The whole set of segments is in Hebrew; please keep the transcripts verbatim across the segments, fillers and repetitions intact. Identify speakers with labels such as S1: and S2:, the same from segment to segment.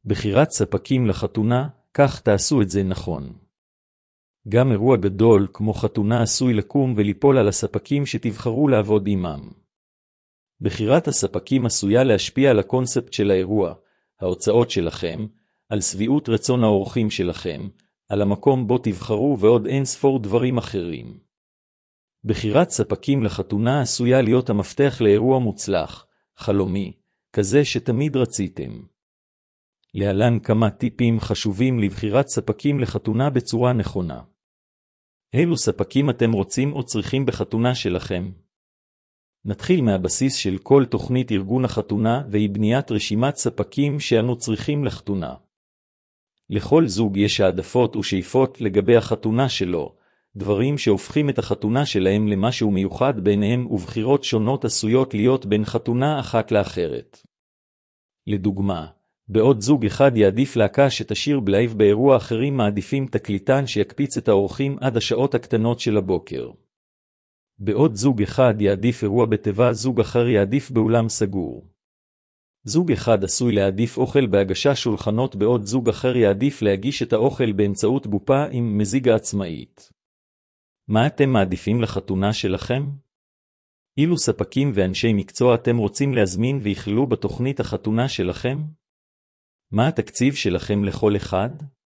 S1: בחירת ספקים לחתונה, כך תעשו את זה נכון. גם אירוע גדול כמו חתונה עשוי לקום וליפול על הספקים שתבחרו לעבוד עמם. בחירת הספקים עשויה להשפיע על הקונספט של האירוע, ההוצאות שלכם, על סביעות רצון האורחים שלכם, על המקום בו תבחרו ועוד אין ספור דברים אחרים. בחירת ספקים לחתונה עשויה להיות המפתח לאירוע מוצלח, חלומי, כזה שתמיד רציתם. להלן כמה טיפים חשובים לבחירת ספקים לחתונה בצורה נכונה. אילו ספקים אתם רוצים או צריכים בחתונה שלכם? נתחיל מהבסיס של כל תוכנית ארגון החתונה והיא בניית רשימת ספקים שאנו צריכים לחתונה. לכל זוג יש העדפות ושאיפות לגבי החתונה שלו, דברים שהופכים את החתונה שלהם למשהו מיוחד ביניהם ובחירות שונות עשויות להיות בין חתונה אחת לאחרת. לדוגמה, בעוד זוג אחד יעדיף להקה שתשיר בלייב באירוע אחרים מעדיפים תקליטן שיקפיץ את האורחים עד השעות הקטנות של הבוקר. בעוד זוג אחד יעדיף אירוע בטבע זוג אחר יעדיף באולם סגור. זוג אחד עשוי להעדיף אוכל בהגשה שולחנות בעוד זוג אחר יעדיף להגיש את האוכל באמצעות בופה עם מזיגה עצמאית. מה אתם מעדיפים לחתונה שלכם? אילו ספקים ואנשי מקצוע אתם רוצים להזמין ויכללו בתוכנית החתונה שלכם? מה התקציב שלכם לכל אחד?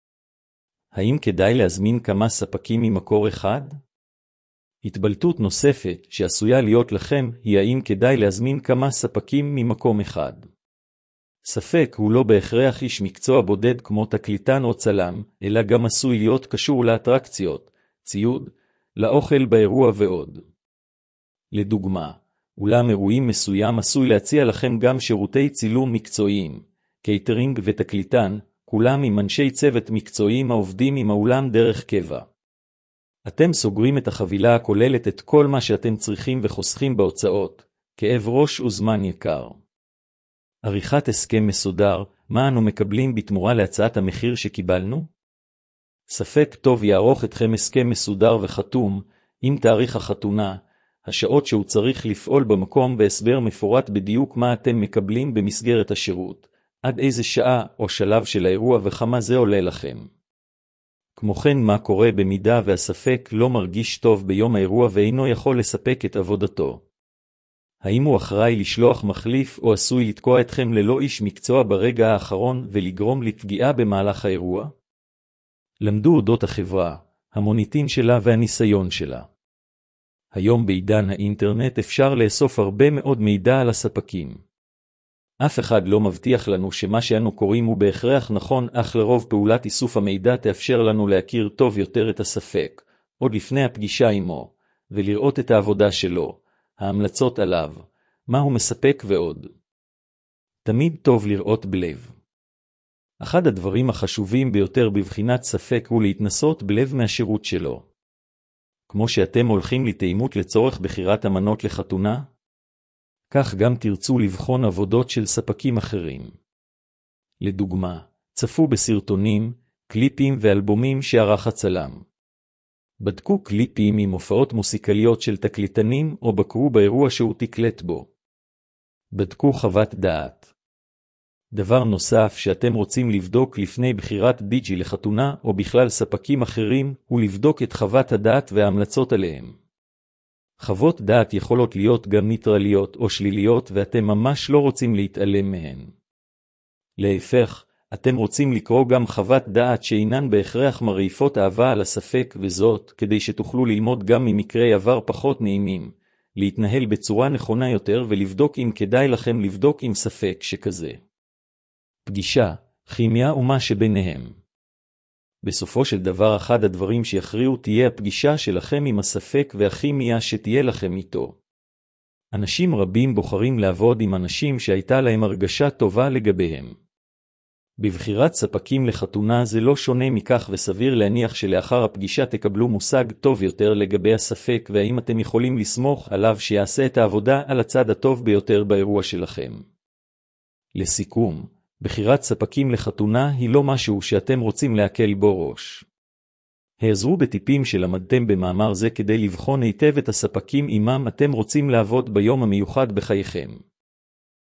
S1: האם כדאי להזמין כמה ספקים ממקור אחד? התבלטות נוספת שעשויה להיות לכם היא האם כדאי להזמין כמה ספקים ממקום אחד. ספק הוא לא בהכרח איש מקצוע בודד כמו תקליטן או צלם, אלא גם עשוי להיות קשור לאטרקציות, ציוד, לאוכל באירוע ועוד. לדוגמה, אולם אירועים מסוים עשוי להציע לכם גם שירותי צילום מקצועיים, קייטרינג ותקליטן, כולם עם אנשי צוות מקצועיים העובדים עם האולם דרך קבע. אתם סוגרים את החבילה הכוללת את כל מה שאתם צריכים וחוסכים בהוצאות, כאב ראש וזמן יקר. עריכת הסכם מסודר, מה אנו מקבלים בתמורה להצעת המחיר שקיבלנו? ספק טוב יערוך אתכם הסכם מסודר וחתום, עם תאריך החתונה, השעות שהוא צריך לפעול במקום והסבר מפורט בדיוק מה אתם מקבלים במסגרת השירות, עד איזה שעה או שלב של האירוע וכמה זה עולה לכם. כמו כן מה קורה במידה והספק לא מרגיש טוב ביום האירוע ואינו יכול לספק את עבודתו. האם הוא אחראי לשלוח מחליף או עשוי לתקוע אתכם ללא איש מקצוע ברגע האחרון ולגרום לפגיעה במהלך האירוע? למדו אודות החברה, המוניטין שלה והניסיון שלה. היום בעידן האינטרנט אפשר לאסוף הרבה מאוד מידע על הספקים. אף אחד לא מבטיח לנו שמה שאנו קוראים הוא בהכרח נכון, אך לרוב פעולת איסוף המידע תאפשר לנו להכיר טוב יותר את הספק, עוד לפני הפגישה עמו, ולראות את העבודה שלו, ההמלצות עליו, מה הוא מספק ועוד. תמיד טוב לראות בלב. אחד הדברים החשובים ביותר בבחינת ספק הוא להתנסות בלב מהשירות שלו. כמו שאתם הולכים לתאימות לצורך בחירת אמנות לחתונה, כך גם תרצו לבחון עבודות של ספקים אחרים. לדוגמה, צפו בסרטונים, קליפים ואלבומים שערך הצלם. בדקו קליפים עם הופעות מוסיקליות של תקליטנים או בקרו באירוע שהוא תקלט בו. בדקו חוות דעת. דבר נוסף שאתם רוצים לבדוק לפני בחירת די-ג'יי לחתונה או בכלל ספקים אחרים הוא לבדוק את חוות הדעת וההמלצות עליהם. חוות דעת יכולות להיות גם ניטרליות או שליליות ואתם ממש לא רוצים להתעלם מהן. להפך, אתם רוצים לקרוא גם חוות דעת שאינן בהכרח מרעיפות אהבה על הספק וזאת כדי שתוכלו ללמוד גם ממקרי עבר פחות נעימים, להתנהל בצורה נכונה יותר ולבדוק אם כדאי לכם לבדוק עם ספק שכזה. פגישה, כימיה ומה שביניהם. בסופו של דבר אחד הדברים שיכריעו תהיה הפגישה שלכם עם הספק והכימיה שתהיה לכם איתו. אנשים רבים בוחרים לעבוד עם אנשים שהייתה להם הרגשה טובה לגביהם. בבחירת ספקים לחתונה זה לא שונה מכך וסביר להניח שלאחר הפגישה תקבלו מושג טוב יותר לגבי הספק והאם אתם יכולים לסמוך עליו שיעשה את העבודה על הצד הטוב ביותר באירוע שלכם. לסיכום, בחירת ספקים לחתונה היא לא משהו שאתם רוצים להקל בו ראש. העזרו בטיפים שלמדתם במאמר זה כדי לבחון היטב את הספקים עמם אתם רוצים לעבוד ביום המיוחד בחייכם.